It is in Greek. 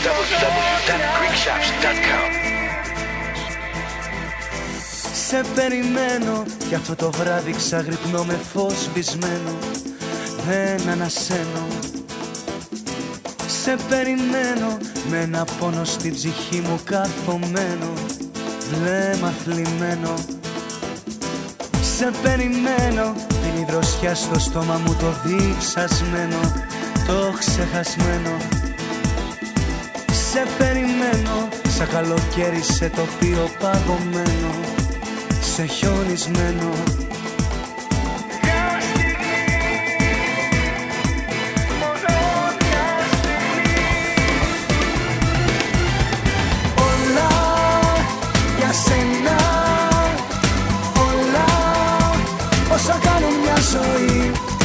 www.greekshops.com. Σε περιμένω κι αυτό το βράδυ ξαγρυπνώ με φως βυσμένο. Δεν ανασένω. Σε περιμένω με ένα πόνο στην ψυχή μου καρφωμένο, βλέμμα θλιμμένο. Σε περιμένω, την υδροσιά στο στόμα μου το διψασμένο, το ξεχασμένο. Σε περιμένω, σαν καλοκαίρι σε τοπίο παγωμένο, σε χιονισμένο. Σένα όλα όσα κάνουν μια ζωή.